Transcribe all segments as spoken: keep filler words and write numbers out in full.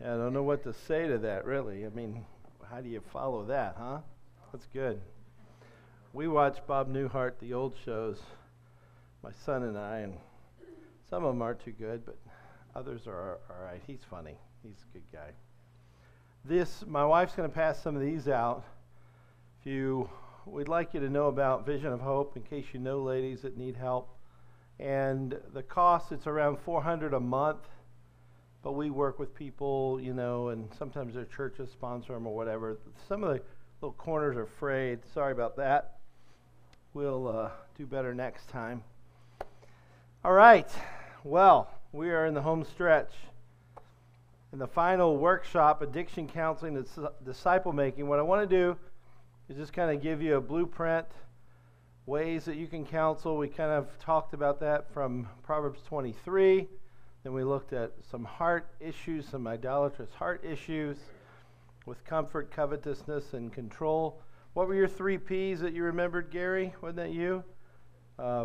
Yeah, I don't know what to say to that, really. I mean, how do you follow that, huh? That's good. We watch Bob Newhart, the old shows, my son and I, and some of them aren't too good, but others are all right. He's funny. He's a good guy. This, my wife's going to pass some of these out. If you, we'd like you to know about Vision of Hope, in case you know ladies that need help. And the cost, it's around four hundred dollars a month. But we work with people, you know, and sometimes their churches sponsor them or whatever. Some of the little corners are frayed. Sorry about that. We'll uh, do better next time. All right. Well, we are in the home stretch. In the final workshop, Addiction Counseling and Disciple Making, what I want to do is just kind of give you a blueprint, ways that you can counsel. We kind of talked about that from Proverbs twenty-three. Then we looked at some heart issues, some idolatrous heart issues with comfort, covetousness, and control. What were your three P's that you remembered, Gary? Wasn't that you? Uh,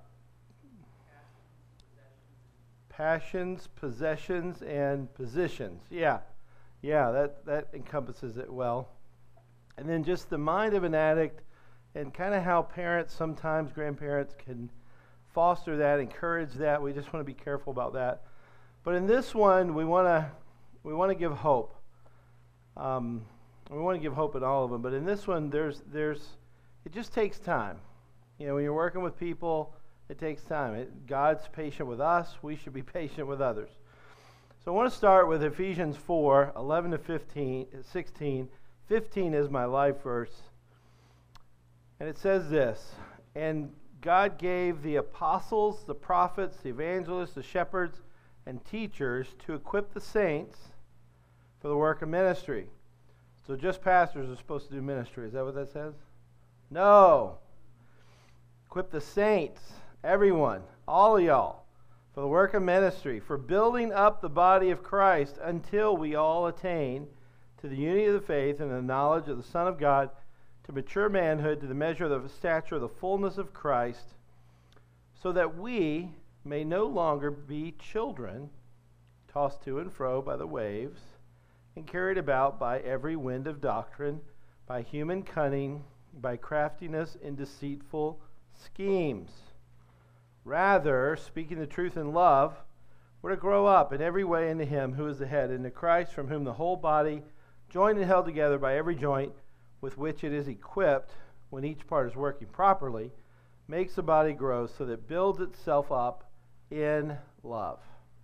passions, possessions, and positions. Yeah, yeah, that, that encompasses it well. And then just the mind of an addict and kind of how parents, sometimes grandparents, can foster that, encourage that. We just want to be careful about that. But in this one, we want to we want to give hope. Um, we want to give hope in all of them. But in this one, there's there's it just takes time. You know, when you're working with people, it takes time. It, God's patient with us. We should be patient with others. So I want to start with Ephesians four, eleven to fifteen, sixteen. fifteen is my life verse. And it says this, and God gave the apostles, the prophets, the evangelists, the shepherds, and teachers to equip the saints for the work of ministry. So just pastors are supposed to do ministry. Is that what that says? No. Equip the saints, everyone, all of y'all, for the work of ministry, for building up the body of Christ until we all attain to the unity of the faith and the knowledge of the Son of God, to mature manhood, to the measure of the stature of the fullness of Christ, so that we may no longer be children, tossed to and fro by the waves, and carried about by every wind of doctrine, by human cunning, by craftiness in deceitful schemes. Rather, speaking the truth in love, we're to grow up in every way into Him who is the head, into Christ, from whom the whole body, joined and held together by every joint, with which it is equipped, when each part is working properly, makes the body grow so that it builds itself up in love.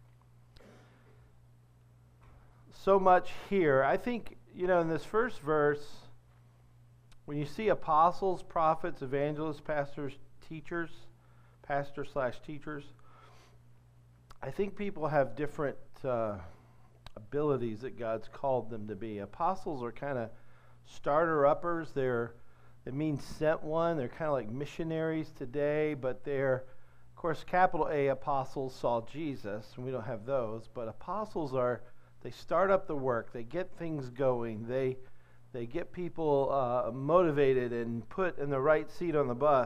So much here. I think, you know, in this first verse, when you see apostles, prophets, evangelists, pastors, teachers, pastor slash teachers, I think people have different uh, abilities that God's called them to be. Apostles are kind of starter-uppers. They're, it means sent one. They're kind of like missionaries today, but they're, of course, capital A, apostles saw Jesus, and we don't have those, but apostles are, they start up the work. They get things going. They, they get people uh, motivated and put in the right seat on the bus.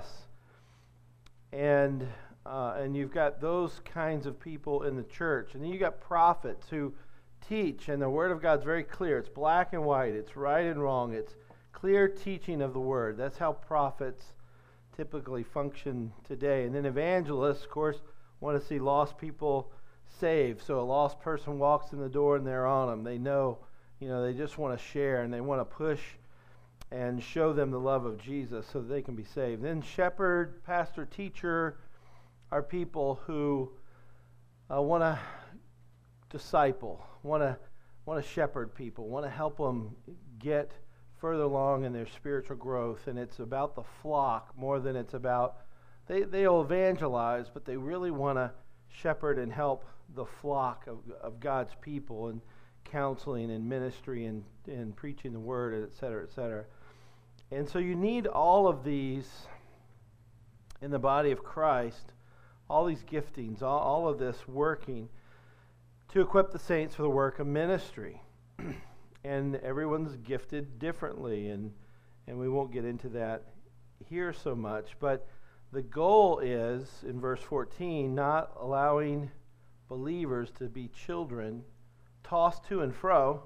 And, uh, and you've got those kinds of people in the church. And then you've got prophets who teach, and the Word of God's very clear. It's black and white. It's right and wrong. It's clear teaching of the Word. That's how prophets typically function today. And then evangelists, of course, want to see lost people saved. So a lost person walks in the door and they're on them. They know, you know, they just want to share and they want to push and show them the love of Jesus so that they can be saved. Then shepherd, pastor, teacher are people who uh, want to disciple, want to want to shepherd people, want to help them get further along in their spiritual growth. And it's about the flock more than it's about, they, they'll evangelize, but they really want to shepherd and help the flock of, of God's people and counseling and ministry and, and preaching the word, et cetera, et cetera. And so you need all of these in the body of Christ, all these giftings, all, all of this working to equip the saints for the work of ministry. And everyone's gifted differently, and, and we won't get into that here so much. But the goal is, in verse fourteen, not allowing believers to be children tossed to and fro.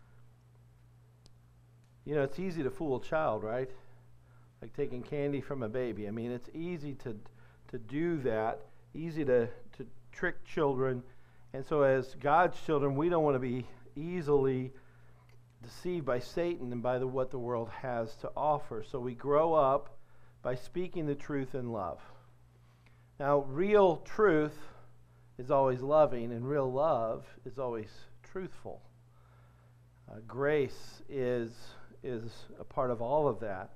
You know, it's easy to fool a child, right? Like taking candy from a baby. I mean, it's easy to to do that, easy to, to trick children. And so as God's children, we don't want to be easily deceived by Satan and by the, what the world has to offer. So we grow up by speaking the truth in love. Now, real truth is always loving, and real love is always truthful. Uh, grace is, is a part of all of that.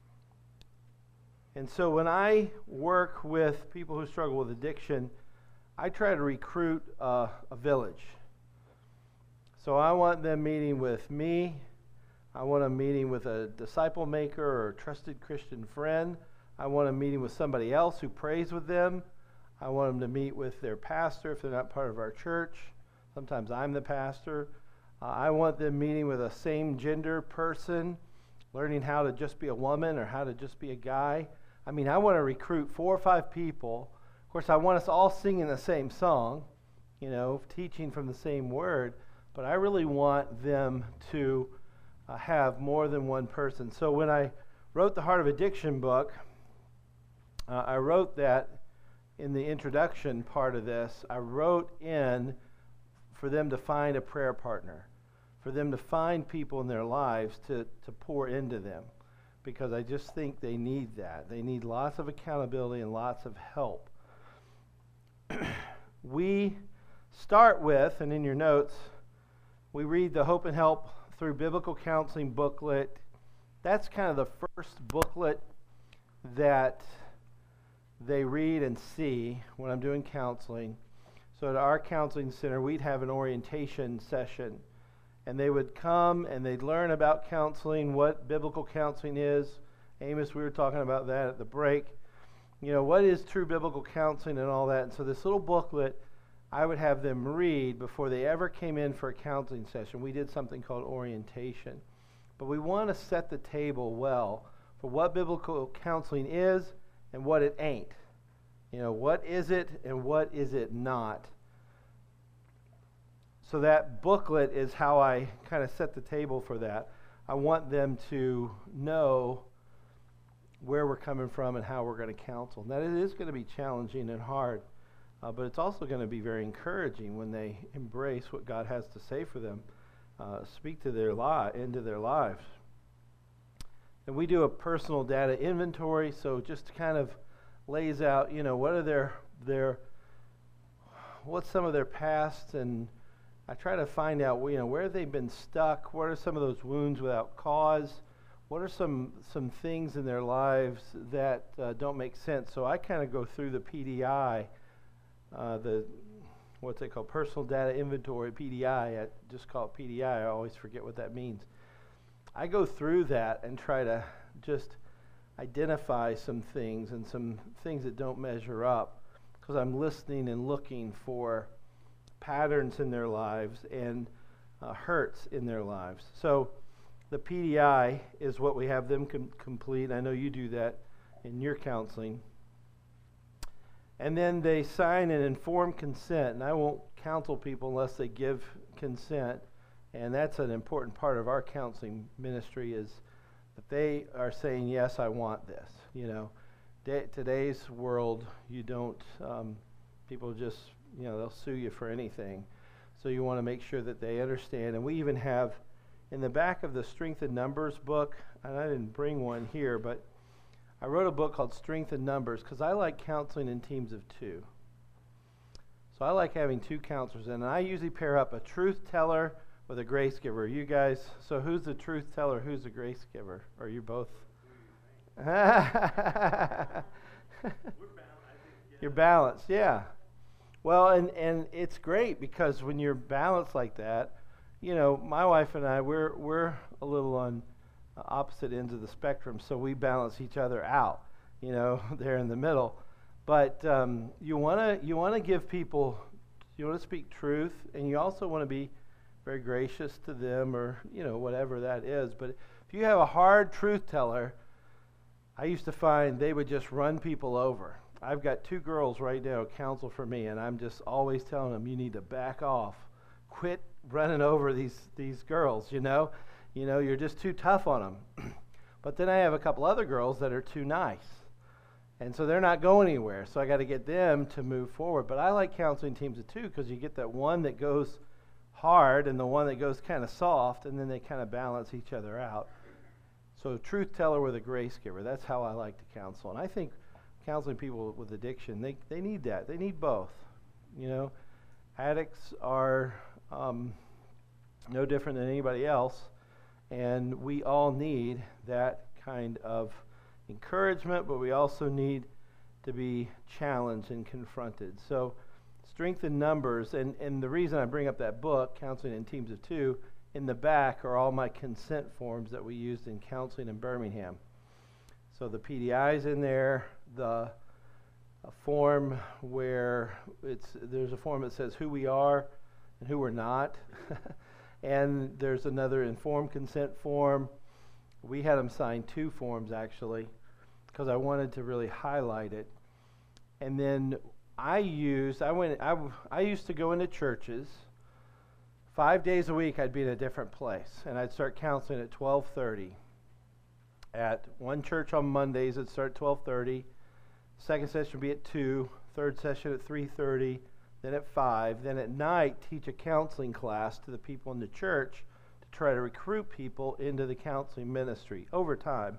And so when I work with people who struggle with addiction, I try to recruit uh, a village. So I want them meeting with me. I want them meeting with a disciple maker or a trusted Christian friend. I want them meeting with somebody else who prays with them. I want them to meet with their pastor if they're not part of our church. Sometimes I'm the pastor. Uh, I want them meeting with a same gender person, learning how to just be a woman or how to just be a guy. I mean, I want to recruit four or five people. Of course, I want us all singing the same song, you know, teaching from the same word, but I really want them to uh, have more than one person. So when I wrote the Heart of Addiction book, uh, I wrote that in the introduction part of this. I wrote in for them to find a prayer partner, for them to find people in their lives to, to pour into them. Because I just think they need that. They need lots of accountability and lots of help. We start with, and in your notes, we read the Hope and Help Through Biblical Counseling booklet. That's kind of the first booklet that they read and see when I'm doing counseling. So at our counseling center, we'd have an orientation session. And they would come and they'd learn about counseling, what biblical counseling is. Amos, we were talking about that at the break. You know, what is true biblical counseling and all that. And so this little booklet, I would have them read before they ever came in for a counseling session. We did something called orientation. But we want to set the table well for what biblical counseling is and what it ain't. You know, what is it and what is it not? So that booklet is how I kind of set the table for that. I want them to know where we're coming from and how we're going to counsel. Now, it is going to be challenging and hard, uh, but it's also going to be very encouraging when they embrace what God has to say for them, uh, speak to their li- into their lives. And we do a personal data inventory, so just kind of lays out, you know, what are their their what's some of their past, and I try to find out, you know, where they've been stuck. What are some of those wounds without cause? What are some some things in their lives that uh, don't make sense? So I kind of go through the P D I, uh, the what's it called, personal data inventory, P D I. I just call it P D I. I always forget what that means. I go through that and try to just identify some things and some things that don't measure up, because I'm listening and looking for patterns in their lives and uh, hurts in their lives. So the P D I is what we have them com- complete. I know you do that in your counseling. And then they sign an informed consent, and I won't counsel people unless they give consent. And that's an important part of our counseling ministry, is that they are saying, yes, I want this. You know, da- today's world, you don't, um, people just, you know, they'll sue you for anything. So you want to make sure that they understand. And we even have, in the back of the Strength in Numbers book, and I didn't bring one here, but I wrote a book called Strength in Numbers because I like counseling in teams of two. So I like having two counselors, and I usually pair up a truth teller with a grace giver. You guys, so who's the truth teller? Who's the grace giver? Are you both? You're balanced, yeah. Well, and, and it's great because when you're balanced like that, you know, my wife and I, we're we're a little on opposite ends of the spectrum, so we balance each other out, you know, there in the middle. But um, you wanna you wanna give people, you wanna speak truth, and you also want to be very gracious to them, or you know, whatever that is. But if you have a hard truth teller, I used to find they would just run people over. I've got two girls right now counsel for me, and I'm just always telling them, you need to back off, quit running over these these girls, you know? You know, you're just too tough on them. But then I have a couple other girls that are too nice. And so they're not going anywhere. So I got to get them to move forward. But I like counseling teams of two because you get that one that goes hard and the one that goes kind of soft, and then they kind of balance each other out. So truth teller with a grace giver. That's how I like to counsel. And I think counseling people with addiction, they, they need that. They need both. You know, addicts are um, no different than anybody else. And we all need that kind of encouragement, but we also need to be challenged and confronted. So strength in numbers, and, and the reason I bring up that book, Counseling in Teams of Two, in the back are all my consent forms that we used in counseling in Birmingham. So the P D I's in there, the a form where it's there's a form that says who we are and who we're not. And there's another informed consent form. We had them sign two forms, actually, because I wanted to really highlight it. And then I used, I went, I, I used to go into churches. Five days a week, I'd be in a different place, and I'd start counseling at twelve thirty. At one church on Mondays, it'd start at twelve thirty. Second session would be at two. Third session at three thirty. Then at five, then at night, teach a counseling class to the people in the church to try to recruit people into the counseling ministry over time.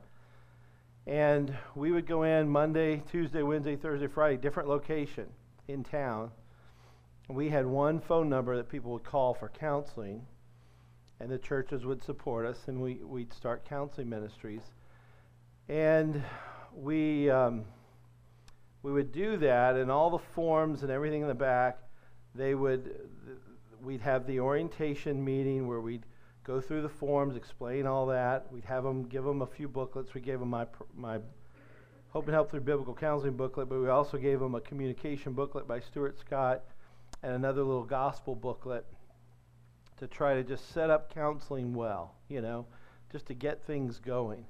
And we would go in Monday, Tuesday, Wednesday, Thursday, Friday, different location in town. And we had one phone number that people would call for counseling, and the churches would support us, and we, we'd start counseling ministries. And we... Um, We would do that, and all the forms and everything in the back, they would, we'd have the orientation meeting where we'd go through the forms, explain all that. We'd have them, give them a few booklets. We gave them my, my Hope and Help Through Biblical Counseling booklet, but we also gave them a communication booklet by Stuart Scott and another little gospel booklet to try to just set up counseling well, you know, just to get things going.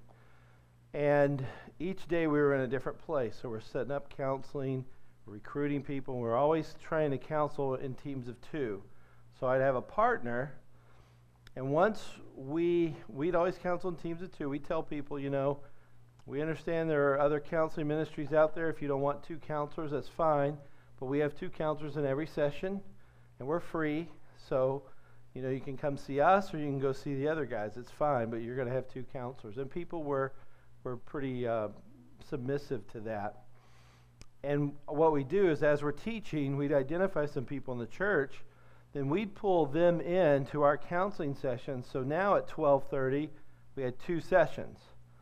And each day we were in a different place. So we're setting up counseling, recruiting people. We're always trying to counsel in teams of two. So I'd have a partner, and once we, we'd always counsel in teams of two. We'd tell people, you know, we understand there are other counseling ministries out there. If you don't want two counselors, that's fine. But we have two counselors in every session, and we're free. So, you know, you can come see us or you can go see the other guys. It's fine, but you're going to have two counselors. And people were... We're pretty uh, submissive to that. And what we do is, as we're teaching, we'd identify some people in the church, then we'd pull them in to our counseling sessions. So now at twelve thirty, we had two sessions.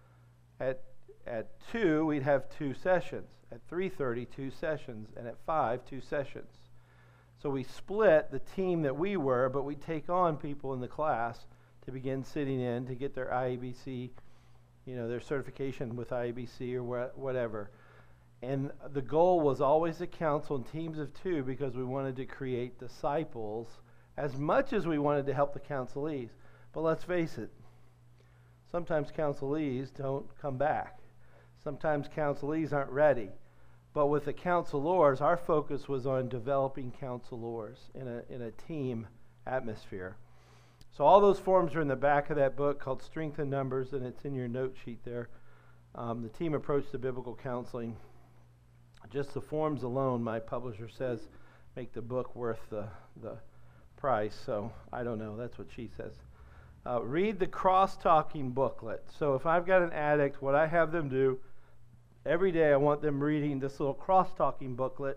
At at two, we'd have two sessions. At three thirty, two sessions. And at five, two sessions. So we split the team that we were, but we'd take on people in the class to begin sitting in to get their I A B C, you know, their certification with I A B C or wh- whatever. And the goal was always to counsel in teams of two because we wanted to create disciples as much as we wanted to help the counselees. But let's face it, sometimes counselees don't come back. Sometimes counselees aren't ready. But with the counselors, our focus was on developing counselors in a, in a team atmosphere. So all those forms are in the back of that book called Strength in Numbers, and it's in your note sheet there. Um, the team approach to biblical counseling. Just the forms alone, my publisher says, make the book worth the, the price. So I don't know. That's what she says. Uh, read the cross-talking booklet. So if I've got an addict, what I have them do, every day I want them reading this little cross-talking booklet.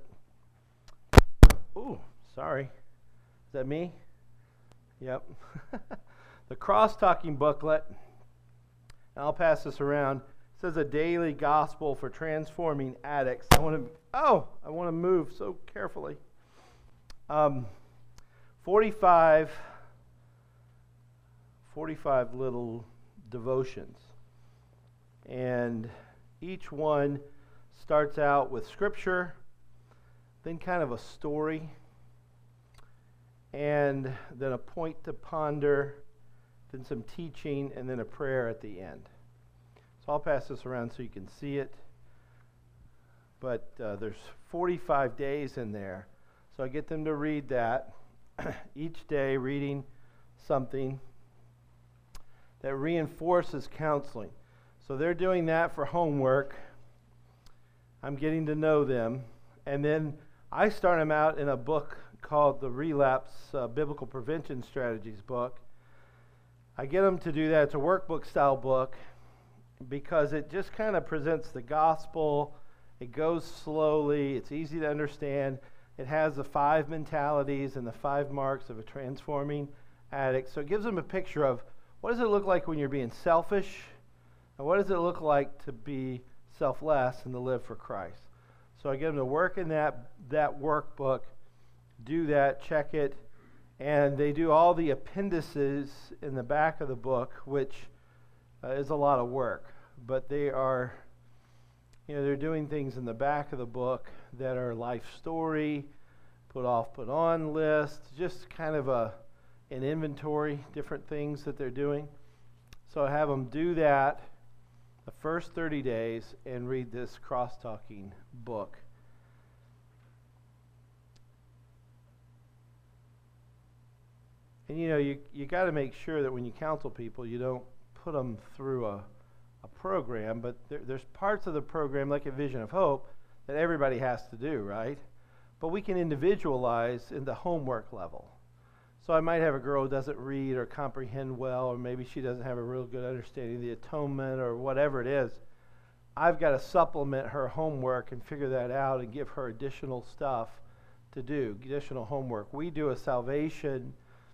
Ooh, sorry. Is that me? Yep. The cross-talking booklet, and I'll pass this around. It says a daily gospel for transforming addicts. I want to, oh, I want to move so carefully. Um, forty-five, forty-five little devotions. And each one starts out with scripture, then kind of a story, and then a point to ponder, then some teaching, and then a prayer at the end. So I'll pass this around so you can see it. But uh, there's forty-five days in there. So I get them to read that. each day reading something that reinforces counseling. So they're doing that for homework. I'm getting to know them. And then I start them out in a book called the Relapse uh, Biblical Prevention Strategies book. I get them to do that. It's a workbook style book because it just kind of presents the gospel. It goes slowly. It's easy to understand. It has the five mentalities and the five marks of a transforming addict. So it gives them a picture of what does it look like when you're being selfish, and what does it look like to be selfless and to live for Christ. So I get them to work in that, that workbook, do that, check it, and they do all the appendices in the back of the book, which uh, is a lot of work. But they are, you know, they're doing things in the back of the book that are life story, put off, put on list, just kind of a an inventory, different things that they're doing. So I have them do that the first thirty days and read this cross-talking book. And you know, you you got to make sure that when you counsel people, you don't put them through a, a program, but there, there's parts of the program, like a Vision of Hope, that everybody has to do, right? But we can individualize in the homework level. So I might have a girl who doesn't read or comprehend well, or maybe she doesn't have a real good understanding of the atonement or whatever it is. I've got to supplement her homework and figure that out and give her additional stuff to do, additional homework. We do a salvation,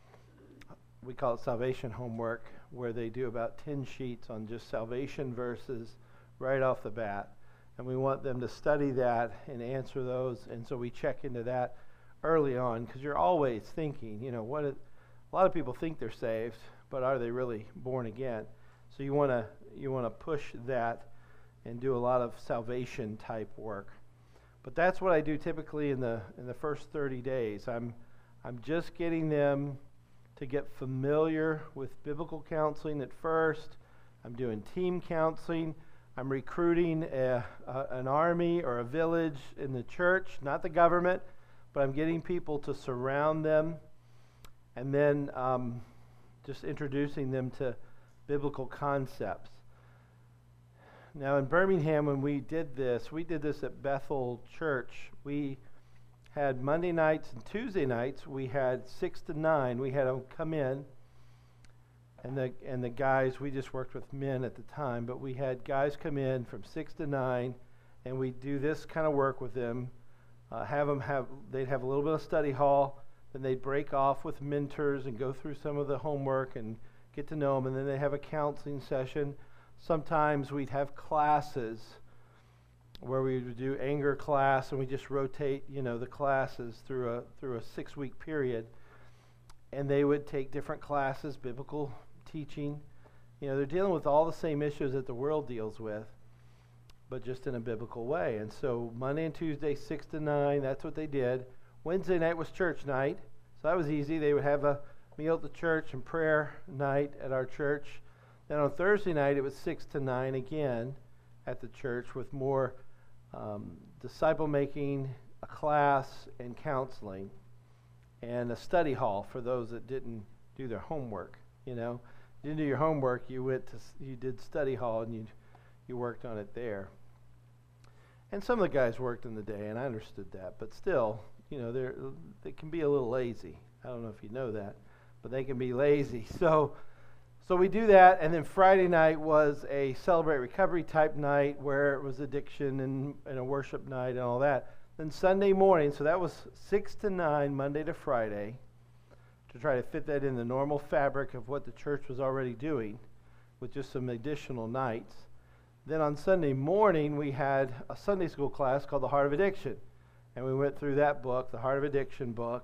we call it salvation homework, where they do about ten sheets on just salvation verses right off the bat. And we want them to study that and answer those, and so we check into that early on, because you're always thinking, you know, what is, a lot of people think they're saved, but are they really born again? So you want to you want to push that and do a lot of salvation type work. But that's what I do typically in the in the first thirty days. I'm I'm just getting them to get familiar with biblical counseling at first. I'm doing team counseling. I'm recruiting a, a, an army or a village in the church, not the government, but I'm getting people to surround them, and then um, just introducing them to biblical concepts. Now in Birmingham, when we did this, we did this at Bethel Church. We had Monday nights and Tuesday nights. We had six to nine. We had them come in, and the and the guys. We just worked with men at the time, but we had guys come in from six to nine, and we do this kind of work with them. Uh, have them have, they'd have a little bit of study hall, then they'd break off with mentors and go through some of the homework and get to know them, and then they have a counseling session. Sometimes we'd have classes where we would do anger class, and we just rotate, you know, the classes through a through a six-week period, and they would take different classes, biblical teaching. You know, they're dealing with all the same issues that the world deals with, but just in a biblical way. And so Monday and Tuesday, six to nine, that's what they did. Wednesday night was church night, so that was easy. They would have a meal at the church and prayer night at our church. Then on Thursday night, it was six to nine again at the church with more um, disciple making, a class, and counseling, and a study hall for those that didn't do their homework. You know, you didn't do your homework, you went to you did study hall and you you worked on it there. And some of the guys worked in the day, and I understood that, but still, you know, they're they can be a little lazy. I don't know if you know that, but they can be lazy. So. So we do that, and then Friday night was a Celebrate Recovery type night where it was addiction and, and a worship night and all that. Then Sunday morning, so that was six to nine, Monday to Friday, to try to fit that in the normal fabric of what the church was already doing with just some additional nights. Then on Sunday morning, we had a Sunday school class called The Heart of Addiction, and we went through that book, the Heart of Addiction book,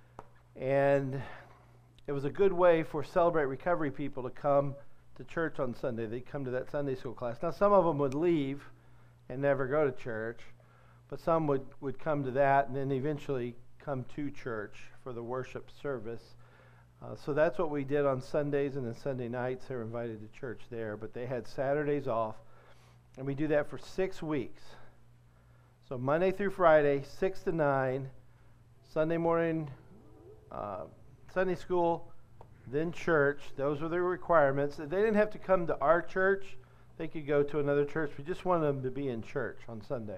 and it was a good way for Celebrate Recovery people to come to church on Sunday. They'd come to that Sunday school class. Now, some of them would leave and never go to church, but some would, would come to that and then eventually come to church for the worship service. Uh, so that's what we did on Sundays, and then Sunday nights they were invited to church there. But they had Saturdays off, and we do that for six weeks. So Monday through Friday, six to nine, Sunday morning uh, Sunday school, then church. Those were the requirements. They didn't have to come to our church. They could go to another church. We just wanted them to be in church on Sunday.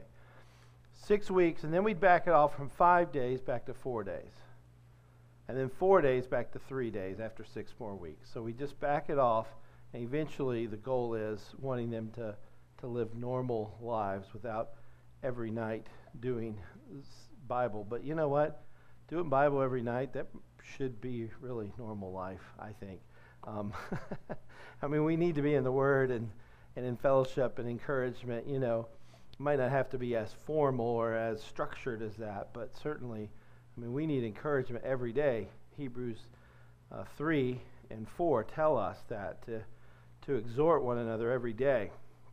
Six weeks, and then we'd back it off from five days back to four days. And then four days back to three days after six more weeks. So we just back it off, and eventually the goal is wanting them to, to live normal lives without every night doing Bible. But you know what? Doing Bible every night, that should be really normal life, I think. Um, I mean, we need to be in the Word and, and in fellowship and encouragement. You know, it might not have to be as formal or as structured as that, but certainly, I mean, we need encouragement every day. Hebrews uh, three and four tell us that, to, to exhort one another every day.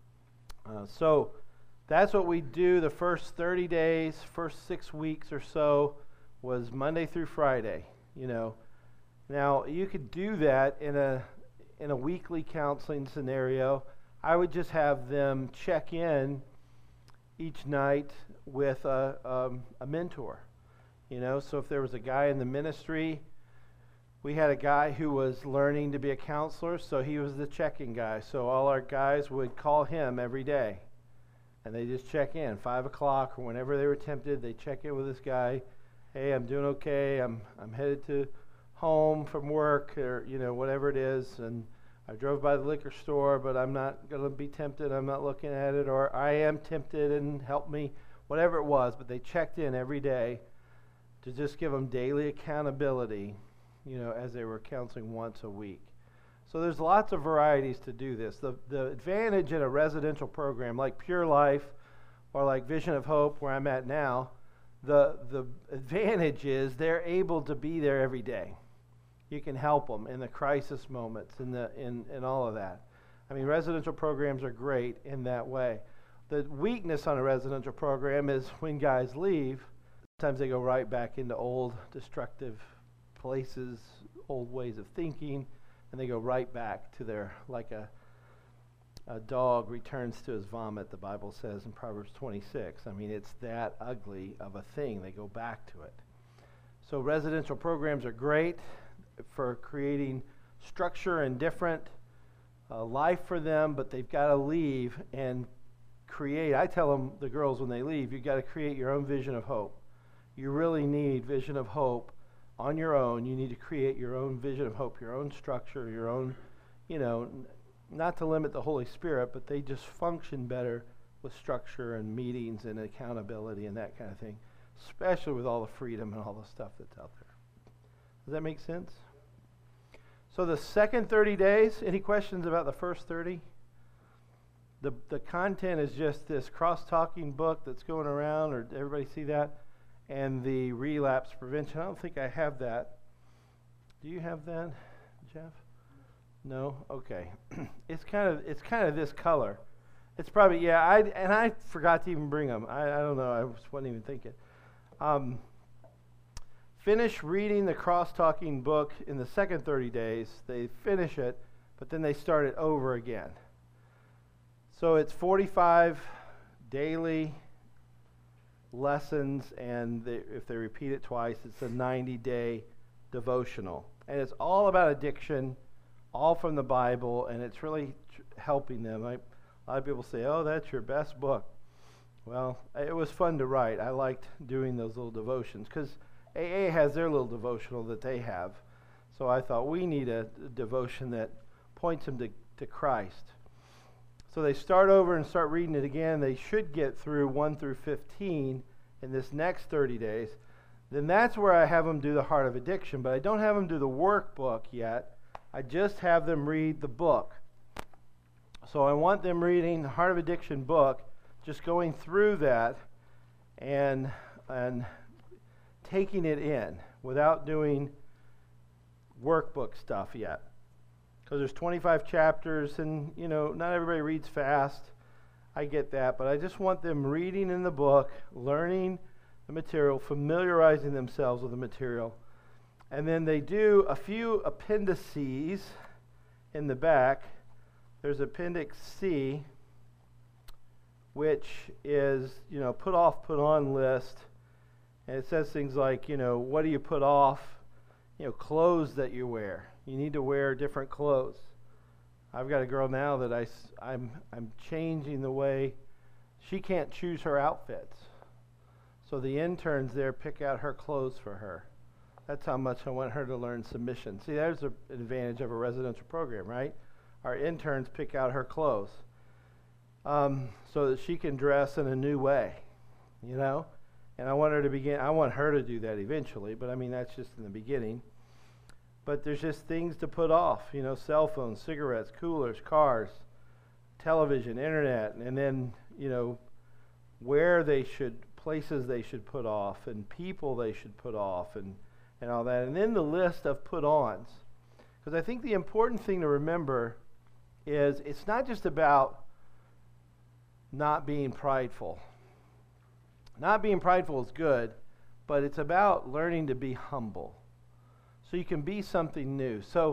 Uh, so that's what we do the first thirty days, first six weeks or so was Monday through Friday, you know. Now, you could do that in a in a weekly counseling scenario. I would just have them check in each night with a, um, a mentor. You know, so if there was a guy in the ministry, we had a guy who was learning to be a counselor, so he was the check-in guy. So all our guys would call him every day, and they just check in. Five o'clock or whenever they were tempted, they check in with this guy. Hey, I'm doing okay. I'm I'm headed to home from work, or you know, whatever it is, and I drove by the liquor store, but I'm not going to be tempted. I'm not looking at it, or I am tempted, and help me, whatever it was. But they checked in every day to just give them daily accountability, you know, as they were counseling once a week. So there's lots of varieties to do this. The the advantage in a residential program like Pure Life or like Vision of Hope, where I'm at now, the the advantage is they're able to be there every day. You can help them in the crisis moments, in the in, in all of that. I mean, residential programs are great in that way. The weakness on a residential program is when guys leave, sometimes they go right back into old destructive places, old ways of thinking, and they go right back to their, like a a dog returns to his vomit, the Bible says in Proverbs twenty-six. I mean, it's that ugly of a thing. They go back to it. So residential programs are great for creating structure and different uh, life for them, but they've got to leave and create. I tell them, the girls, when they leave, you've got to create your own vision of hope. You really need vision of hope on your own. You need to create your own vision of hope, your own structure, your own, you know, n- not to limit the Holy Spirit, but they just function better with structure and meetings and accountability and that kind of thing, especially with all the freedom and all the stuff that's out there. Does that make sense? So the second thirty days, any questions about the first thirty? The the content is just this cross-talking book that's going around, or everybody see that? And the relapse prevention. I don't think I have that. Do you have that, Jeff? No? Okay. it's kind of it's kind of this color. It's probably, yeah, I and I forgot to even bring them. I, I don't know. I just wasn't even thinking. Um, finish reading the cross-talking book in the second thirty days. They finish it, but then they start it over again. So it's forty-five daily lessons, and they, if they repeat it twice, it's a ninety-day devotional. And it's all about addiction, all from the Bible, and it's really tr- helping them. I, a lot of people say, oh, that's your best book. Well, it was fun to write. I liked doing those little devotions, because A A has their little devotional that they have. So I thought, we need a, a devotion that points them to, to Christ. So they start over and start reading it again. They should get through one through fifteen in this next thirty days. Then that's where I have them do the Heart of Addiction, but I don't have them do the workbook yet. I just have them read the book. So I want them reading the Heart of Addiction book, just going through that and and taking it in without doing workbook stuff yet. Because there's twenty-five chapters, and, you know, not everybody reads fast. I get that, but I just want them reading in the book, learning the material, familiarizing themselves with the material. And then they do a few appendices in the back. There's Appendix C, which is, you know, put off, put on list. And it says things like, you know, what do you put off? you know, clothes that you wear. You need to wear different clothes. I've got a girl now that I, I'm, I'm changing the way she can't choose her outfits. So the interns there pick out her clothes for her. That's how much I want her to learn submission. See, there's a, an advantage of a residential program, right? Our interns pick out her clothes um, so that she can dress in a new way, you know? And I want her to begin, I want her to do that eventually, but I mean, that's just in the beginning. But there's just things to put off, you know, cell phones, cigarettes, coolers, cars, television, internet, and then, you know, where they should, places they should put off, and people they should put off, and, and all that. And then the list of put-ons. Because I think the important thing to remember is it's not just about not being prideful. Not being prideful is good, but it's about learning to be humble. So you can be something new. So,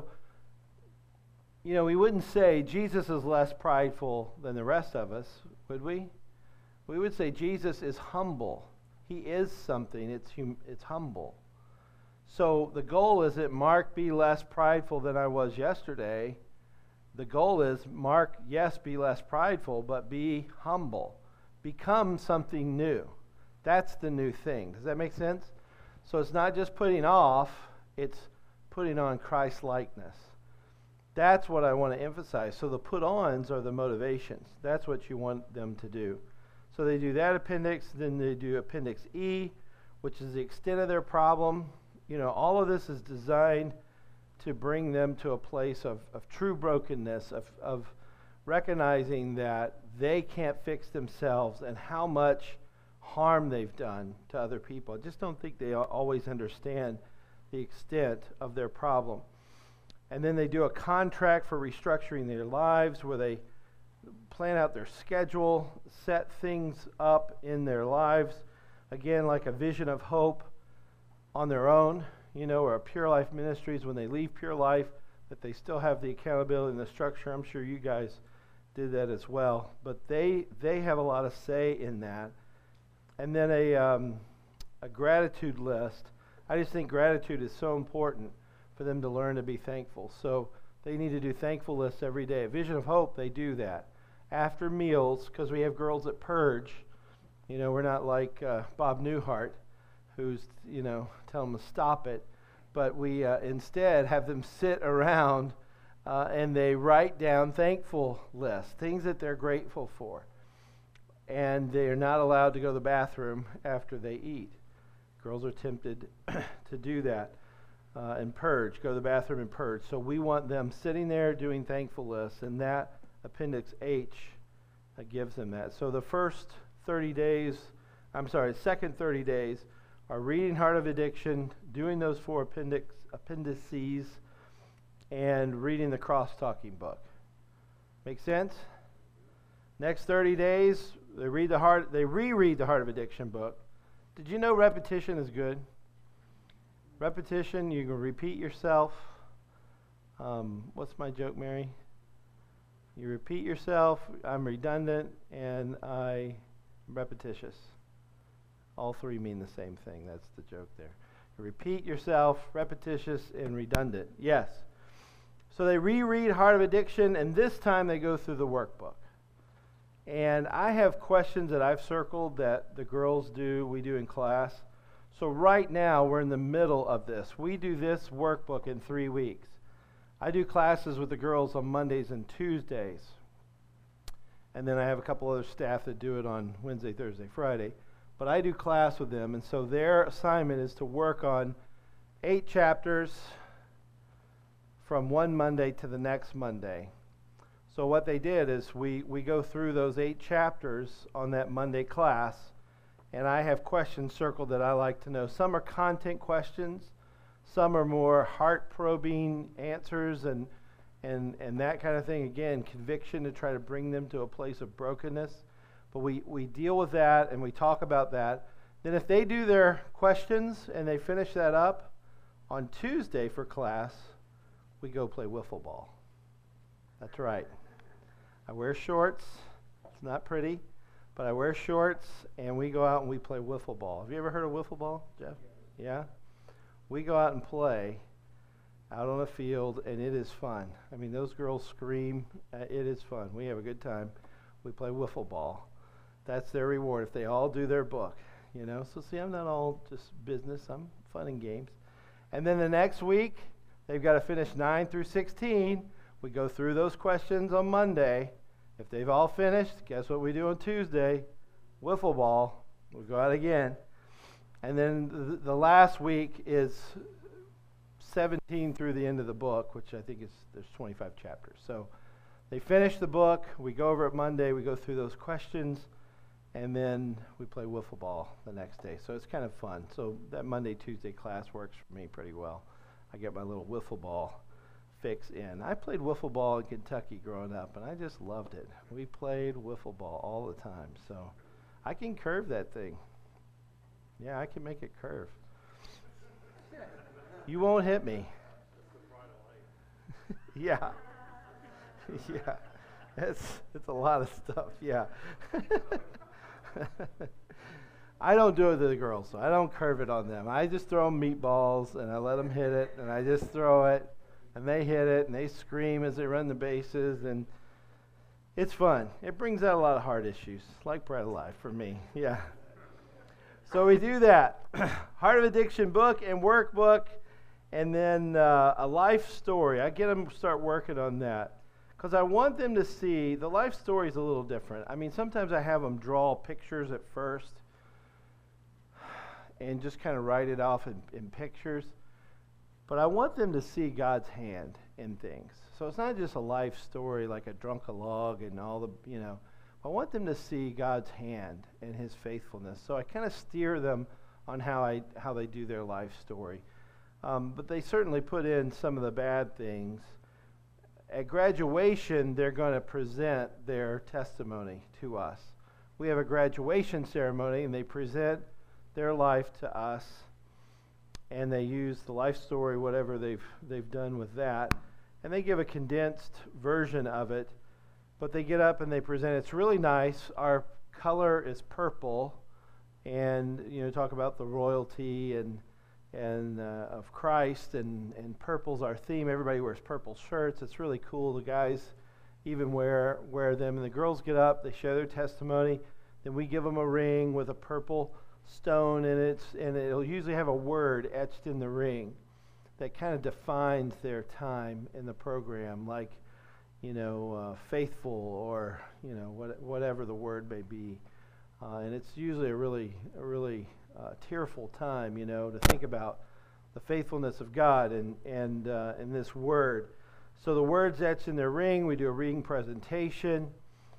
you know, we wouldn't say Jesus is less prideful than the rest of us, would we? We would say Jesus is humble. He is something. It's hum- it's humble. So the goal is that Mark be less prideful than I was yesterday. The goal is, Mark, yes, be less prideful, but be humble. Become something new. That's the new thing. Does that make sense? So it's not just putting off, it's putting on Christ-likeness. That's what I want to emphasize. So the put-ons are the motivations. That's what you want them to do. So they do that appendix, then they do appendix E, which is the extent of their problem. You know, all of this is designed to bring them to a place of, of true brokenness, of, of recognizing that they can't fix themselves and how much harm they've done to other people. I just don't think they always understand the extent of their problem. And then they do a contract for restructuring their lives where they plan out their schedule, set things up in their lives, again, like a vision of hope on their own, you know, or a Pure Life Ministries when they leave Pure Life, that they still have the accountability and the structure. I'm sure you guys did that as well. But they they have a lot of say in that. And then a um, a gratitude list. I just think gratitude is so important for them to learn to be thankful. So they need to do thankful lists every day. A Vision of Hope, they do that. After meals, because we have girls that purge. You know, we're not like uh, Bob Newhart, who's, you know, tell them to stop it. But we uh, instead have them sit around uh, and they write down thankful lists, things that they're grateful for. And they are not allowed to go to the bathroom after they eat. Girls are tempted to do that uh, and purge, go to the bathroom and purge. So we want them sitting there doing thankful lists, and that Appendix H uh, gives them that. So the first thirty days, I'm sorry, second thirty days are reading Heart of Addiction, doing those four appendix, appendices, and reading the cross-talking book. Make sense? Next thirty days, they read the heart. They reread the Heart of Addiction book. Did you know repetition is good? Repetition, you can repeat yourself. Um, what's my joke, Mary? You repeat yourself. I'm redundant, and I'm repetitious. All three mean the same thing. That's the joke there. You repeat yourself, repetitious, and redundant. Yes. So they reread Heart of Addiction, and this time they go through the workbook. And I have questions that I've circled that the girls do, we do in class. So right now, we're in the middle of this. We do this workbook in three weeks. I do classes with the girls on Mondays and Tuesdays. And then I have a couple other staff that do it on Wednesday, Thursday, Friday. But I do class with them, and so their assignment is to work on eight chapters from one Monday to the next Monday. So what they did is we, we go through those eight chapters on that Monday class, and I have questions circled that I like to know. Some are content questions, some are more heart-probing answers and, and, and that kind of thing. Again, conviction to try to bring them to a place of brokenness. But we, we deal with that and we talk about that. Then if they do their questions and they finish that up, on Tuesday for class, we go play wiffle ball. That's right. I wear shorts. It's not pretty, but I wear shorts and we go out and we play wiffle ball. Have you ever heard of wiffle ball, Jeff? Yeah? We go out and play, out on a field, and it is fun. I mean, those girls scream. Uh, it is fun. We have a good time. We play wiffle ball. That's their reward if they all do their book, you know. So see, I'm not all just business. I'm fun and games. And then the next week, they've got to finish nine through sixteen. We go through those questions on Monday. If they've all finished, guess what we do on Tuesday? Wiffle ball. We go out again. And then the, the last week is seventeen through the end of the book, which I think is, there's twenty-five chapters. So they finish the book, we go over it Monday, we go through those questions, and then we play wiffle ball the next day. So it's kind of fun. So that Monday, Tuesday class works for me pretty well. I get my little wiffle ball fix in. I played wiffle ball in Kentucky growing up, and I just loved it. We played wiffle ball all the time. So I can curve that thing. Yeah, I can make it curve. You won't hit me. yeah. yeah. It's it's a lot of stuff, yeah. I don't do it to the girls, so I don't curve it on them. I just throw them meatballs, and I let them hit it, and I just throw it, and they hit it, and they scream as they run the bases, and it's fun. It brings out a lot of heart issues, like Bread Alive for me, yeah. So we do that. Heart of Addiction book and workbook, and then uh, a life story. I get them to start working on that because I want them to see the life story is a little different. I mean, sometimes I have them draw pictures at first and just kind of write it off in, in pictures. But I want them to see God's hand in things. So it's not just a life story like a drunk a log and all the, you know. I want them to see God's hand and his faithfulness. So I kind of steer them on how I how they do their life story. Um, but they certainly put in some of the bad things. At graduation, they're going to present their testimony to us. We have a graduation ceremony, and they present their life to us, and they use the life story, whatever they've they've done with that, and they give a condensed version of it. But they get up and they present. It's really nice. Our color is purple, and you know, talk about the royalty and and uh, of Christ, and and purple's our theme. Everybody wears purple shirts. It's really cool. The guys even wear wear them, and the girls get up. They share their testimony. Then we give them a ring with a purple stone in it, and it'll usually have a word etched in the ring that kind of defines their time in the program, like, you know, uh, faithful, or, you know, what, whatever the word may be. Uh, and it's usually a really, a really uh, tearful time, you know, to think about the faithfulness of God and and uh, in this word. So the word's etched in their ring. We do a reading presentation,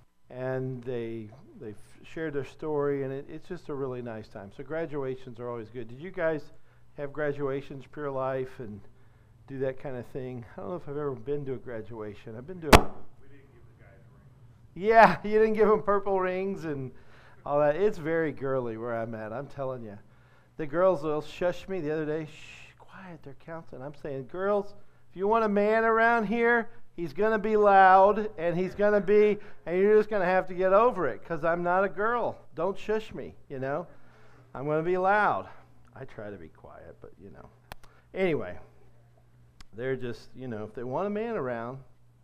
and they they share their story, and it, it's just a really nice time. So graduations are always good. Did you guys have graduations, Pure Life, and do that kind of thing? I don't know if I've ever been to a graduation. I've been to a... We didn't give the guys rings. Yeah, you didn't give them purple rings and all that. It's very girly where I'm at, I'm telling you. The girls will shush me the other day. Shh, quiet, they're counting. I'm saying, girls, if you want a man around here, he's going to be loud, and he's going to be, and you're just going to have to get over it, because I'm not a girl. Don't shush me, you know. I'm going to be loud. I try to be quiet, but, you know. Anyway. They're just, you know, if they want a man around,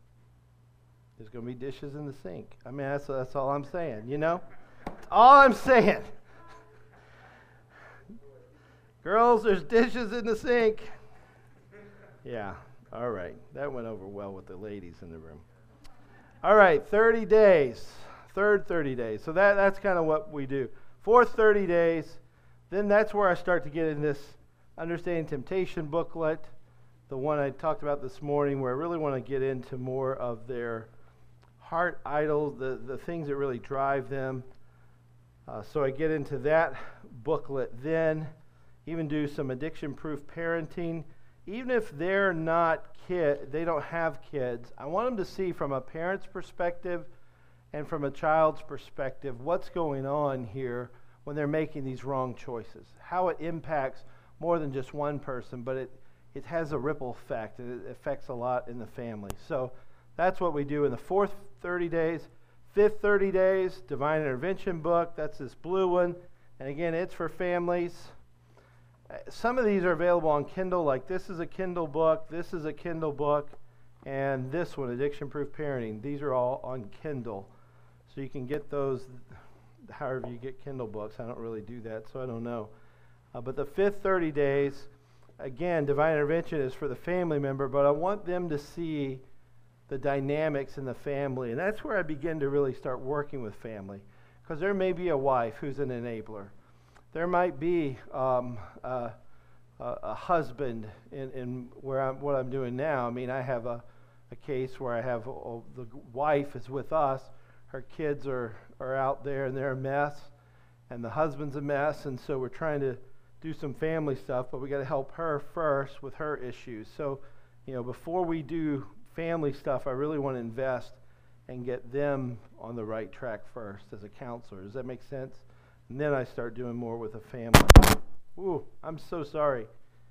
there's going to be dishes in the sink. I mean, that's that's all I'm saying, you know? That's all I'm saying. Girls, there's dishes in the sink. Yeah, all right. That went over well with the ladies in the room. All right, thirty days. Third thirty days. So that that's kind of what we do. Fourth thirty days, then that's where I start to get in this Understanding Temptation booklet, the one I talked about this morning, where I really want to get into more of their heart idols, the, the things that really drive them. Uh, so I get into that booklet then, even do some addiction-proof parenting. Even if they're not kid, they don't have kids, I want them to see from a parent's perspective and from a child's perspective what's going on here when they're making these wrong choices, how it impacts more than just one person, but it It has a ripple effect, and it affects a lot in the family. So that's what we do in the fourth thirty days. Fifth thirty days, Divine Intervention book. That's this blue one. And again, it's for families. some of these are available on Kindle, like this is a Kindle book, this is a Kindle book, and this one, Addiction Proof Parenting. These are all on Kindle. So you can get those however you get Kindle books. I don't really do that, so I don't know. Uh, but the fifth thirty days, again, divine intervention is for the family member, but I want them to see the dynamics in the family. And that's where I begin to really start working with family. Because there may be a wife who's an enabler. There might be um, uh, a, a husband in, in where I'm, what I'm doing now. I mean, I have a, a case where I have oh, the wife is with us. Her kids are, are out there and they're a mess. And the husband's a mess. And so we're trying to do some family stuff, but we got to help her first with her issues. So, you know, before we do family stuff, I really want to invest and get them on the right track first as a counselor. Does that make sense? And then I start doing more with a family. Ooh, I'm so sorry.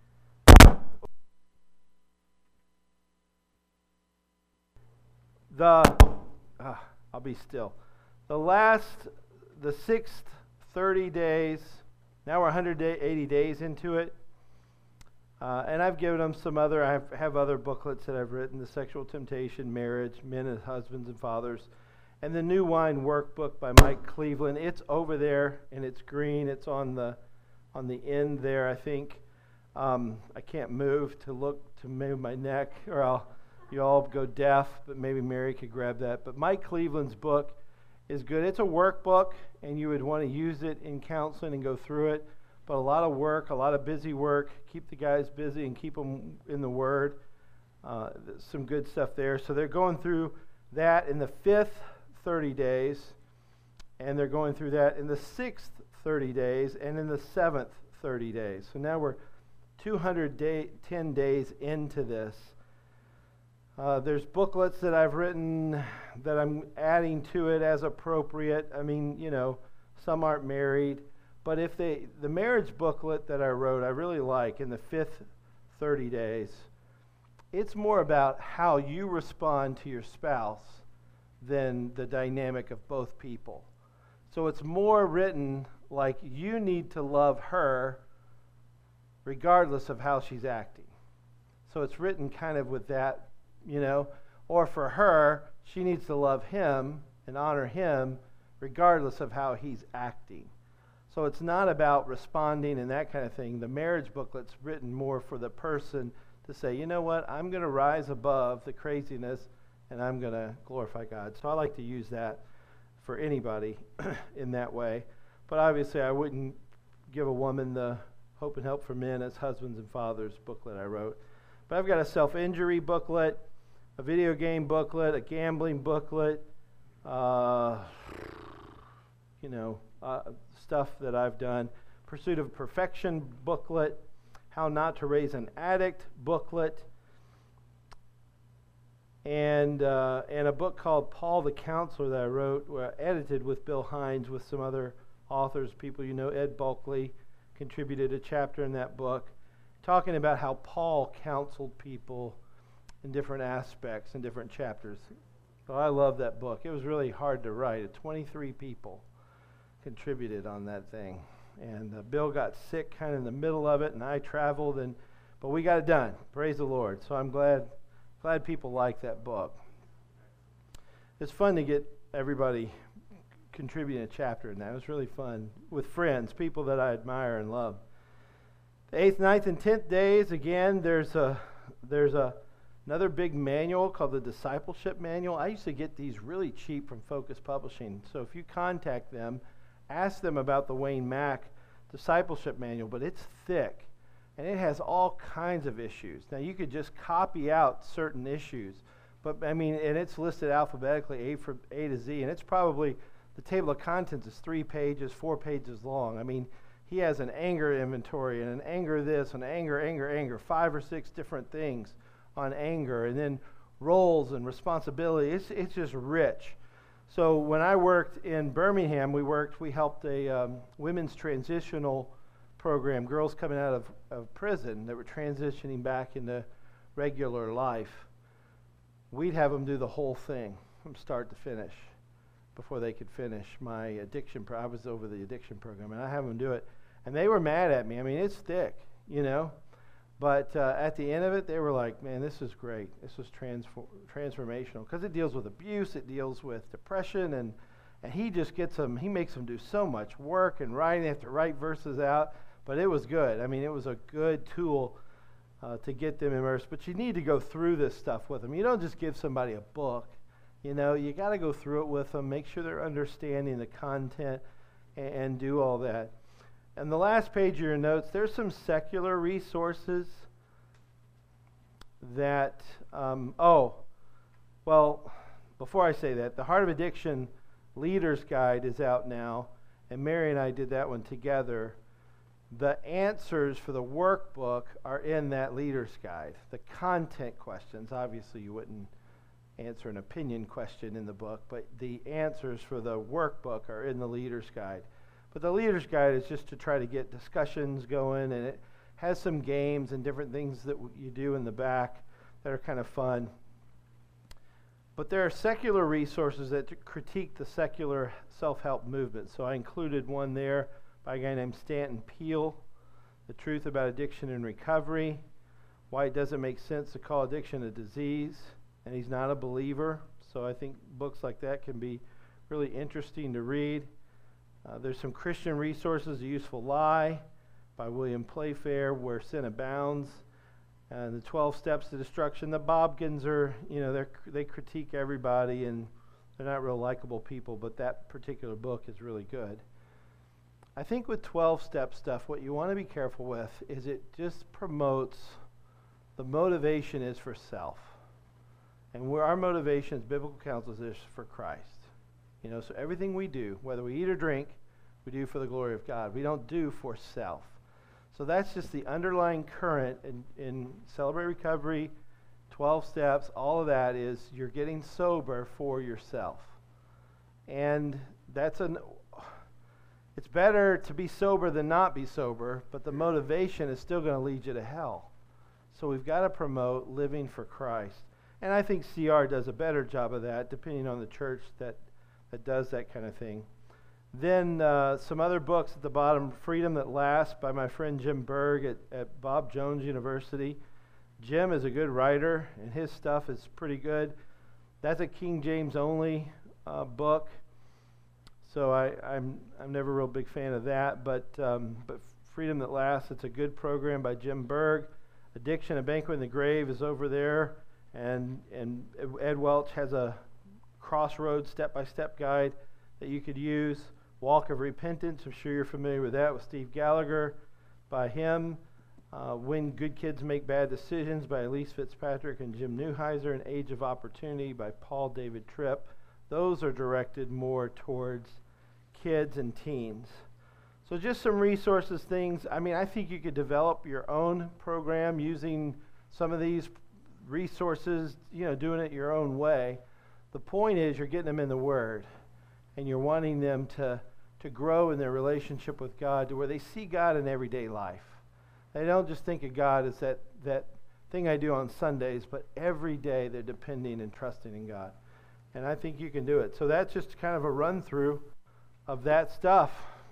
The, uh, I'll be still. The last, the sixth thirty days, now we're one hundred eighty days into it. Uh, and I've given them some other, I have, have other booklets that I've written, The Sexual Temptation, Marriage, Men as Husbands and Fathers, and the New Wine Workbook by Mike Cleveland. It's over there, and it's green. It's on the on the end there, I think. Um, I can't move to look, to move my neck, or I'll, you all go deaf, but maybe Mary could grab that. But Mike Cleveland's book is good. It's a workbook, and you would want to use it in counseling and go through it. But a lot of work, a lot of busy work. Keep the guys busy and keep them in the Word. Uh, some good stuff there. So they're going through that in the fifth thirty days, and they're going through that in the sixth thirty days, and in the seventh thirty days. So now we're two hundred ten days into this. Uh, there's booklets that I've written that I'm adding to it as appropriate. I mean, you know, some aren't married. But if they, the marriage booklet that I wrote, I really like in the fifth thirty days, it's more about how you respond to your spouse than the dynamic of both people. So it's more written like you need to love her regardless of how she's acting. So it's written kind of with that, you know, or for her, she needs to love him and honor him regardless of how he's acting. So it's not about responding and that kind of thing. The marriage booklet's written more for the person to say, you know what, I'm going to rise above the craziness and I'm going to glorify God. So I like to use that for anybody in that way. But obviously I wouldn't give a woman the Hope and Help for Men as Husbands and Fathers booklet I wrote. But I've got a self-injury booklet, a video game booklet, a gambling booklet, uh, you know, uh, stuff that I've done. Pursuit of Perfection booklet, How Not to Raise an Addict booklet, and uh, and a book called Paul the Counselor that I wrote, where I edited with Bill Hines with some other authors, people you know. Ed Bulkley contributed a chapter in that book, talking about how Paul counseled people in different aspects, in different chapters. So I love that book. It was really hard to write. twenty-three people contributed on that thing. And uh, Bill got sick kind of in the middle of it, and I traveled, and but we got it done. Praise the Lord. So I'm glad glad people like that book. It's fun to get everybody contributing a chapter in that. It was really fun with friends, people that I admire and love. The eighth, ninth, and tenth days, again, there's a there's a another big manual called the Discipleship Manual. I used to get these really cheap from Focus Publishing. So if you contact them, ask them about the Wayne Mack Discipleship Manual, but it's thick, and it has all kinds of issues. Now, you could just copy out certain issues, but, I mean, and it's listed alphabetically, A, for, A to Z, and it's probably, the table of contents is three pages, four pages long. I mean, he has an anger inventory, and an anger this, and anger, anger, anger, five or six different things on anger, and then roles and responsibility. It's, it's just rich. So when I worked in Birmingham, we worked, we helped a um, women's transitional program, girls coming out of, of prison that were transitioning back into regular life. We'd have them do the whole thing from start to finish before they could finish my addiction. Pro- I was over the addiction program, and I have them do it. And they were mad at me. I mean, it's thick. you know. But uh, at the end of it, they were like, man, this is great. This was transfor- transformational because it deals with abuse. It deals with depression. And, and he just gets them, he makes them do so much work and writing. They have to write verses out. But it was good. I mean, it was a good tool uh, to get them immersed. But you need to go through this stuff with them. You don't just give somebody a book. You know, you got to go through it with them, make sure they're understanding the content, and, and do all that. And the last page of your notes, there's some secular resources that, um, oh, well, before I say that, the Heart of Addiction Leader's Guide is out now, and Mary and I did that one together. The answers for the workbook are in that Leader's Guide. The content questions, obviously you wouldn't answer an opinion question in the book, but the answers for the workbook are in the Leader's Guide. But the Leader's Guide is just to try to get discussions going, and it has some games and different things that w- you do in the back that are kind of fun. But there are secular resources that t- critique the secular self-help movement. So I included one there by a guy named Stanton Peele, The Truth About Addiction and Recovery, Why It Doesn't Make Sense to Call Addiction a Disease, and he's not a believer. So I think books like that can be really interesting to read. Uh, there's some Christian resources, A Useful Lie by William Playfair, Where Sin Abounds, and the twelve Steps to Destruction. The Bobkins are, you know, they they critique everybody, and they're not real likable people, but that particular book is really good. I think with twelve-step stuff, what you want to be careful with is it just promotes, the motivation is for self. And where our motivation as biblical counselors is for Christ. You know, so everything we do, whether we eat or drink, we do for the glory of God. We don't do for self. So that's just the underlying current in, in Celebrate Recovery, twelve Steps, all of that is you're getting sober for yourself. And that's an, it's better to be sober than not be sober, but the motivation is still going to lead you to hell. So we've got to promote living for Christ. And I think C R does a better job of that, depending on the church that that does that kind of thing. Then uh, some other books at the bottom, Freedom That Lasts by my friend Jim Berg at, at Bob Jones University. Jim is a good writer, and his stuff is pretty good. That's a King James only uh, book, so I, I'm I'm never a real big fan of that. But um, but Freedom That Lasts, it's a good program by Jim Berg. Addiction: A Banquet in the Grave is over there, and and Ed Welch has a Crossroads step-by-step guide that you could use. Walk of Repentance, I'm sure you're familiar with that, with Steve Gallagher by him. Uh, When Good Kids Make Bad Decisions by Elise Fitzpatrick and Jim Neuheiser, and Age of Opportunity by Paul David Tripp. Those are directed more towards kids and teens. So just some resources, things. I mean, I think you could develop your own program using some of these resources, you know, doing it your own way. The point is you're getting them in the Word, and you're wanting them to, to grow in their relationship with God to where they see God in everyday life. They don't just think of God as that, that thing I do on Sundays, but every day they're depending and trusting in God. And I think you can do it. So that's just kind of a run-through of that stuff.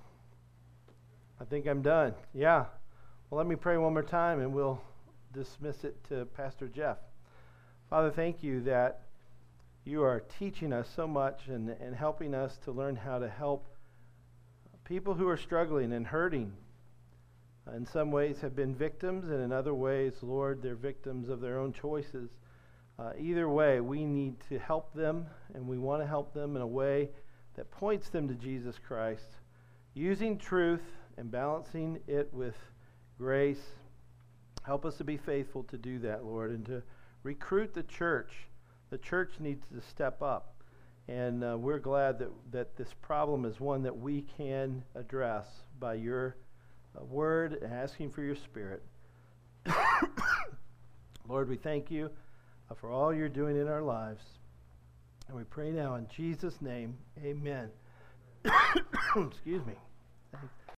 I think I'm done. Yeah. Well, let me pray one more time, and we'll dismiss it to Pastor Jeff. Father, thank you that you are teaching us so much and, and helping us to learn how to help people who are struggling and hurting. In some ways have been victims, and in other ways, Lord, they're victims of their own choices. Uh, either way, we need to help them, and we want to help them in a way that points them to Jesus Christ, using truth and balancing it with grace. Help us to be faithful to do that, Lord, and to recruit the church. The church needs to step up, and uh, we're glad that, that this problem is one that we can address by your uh, word and asking for your Spirit. Lord, we thank you uh, for all you're doing in our lives, and we pray now in Jesus' name, amen. Excuse me.